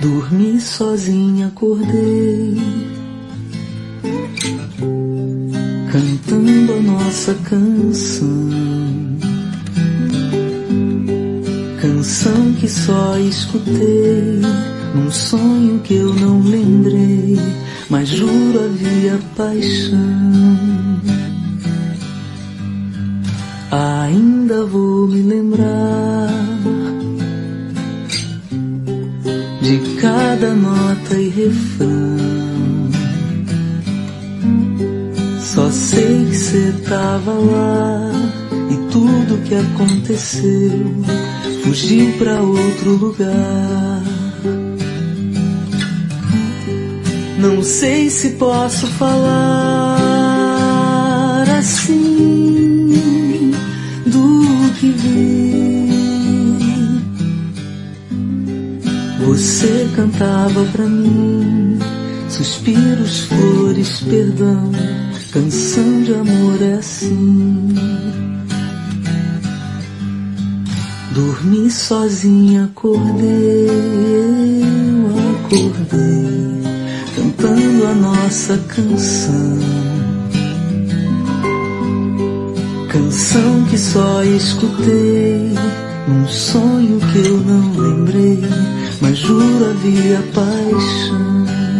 Dormi sozinha, acordei, cantando a nossa canção, canção que só escutei num sonho que eu não lembrei, mas juro havia paixão. Ainda vou me lembrar de cada nota e refrão. Só sei que cê tava lá e tudo que aconteceu fugiu pra outro lugar. Não sei se posso falar assim do que vi. Você cantava pra mim suspiros, flores, perdão. Canção de amor é assim. Dormi sozinha, acordei, eu acordei, cantando a nossa canção, canção que só escutei num sonho que eu não lembrei, mas juro havia paixão.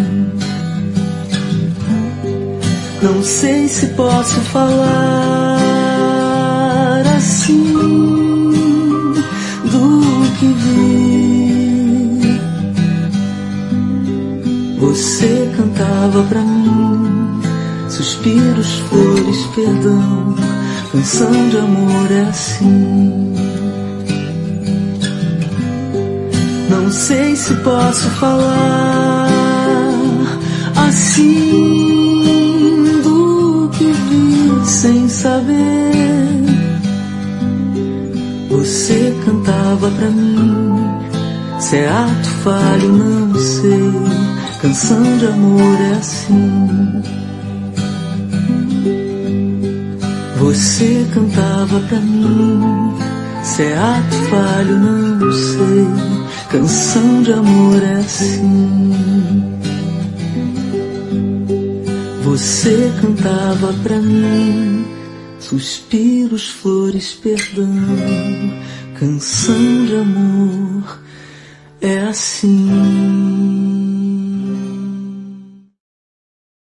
Não sei se posso falar assim do que vi. Você cantava pra mim suspiros, flores, perdão. Canção de amor é assim. Não sei se posso falar assim do que vi sem saber. Você cantava pra mim, se é ato falho não sei. Canção de amor é assim. Você cantava pra mim, se é ato falho não sei. Canção de amor é assim. Você cantava pra mim suspiros, flores, perdão. Canção de amor é assim.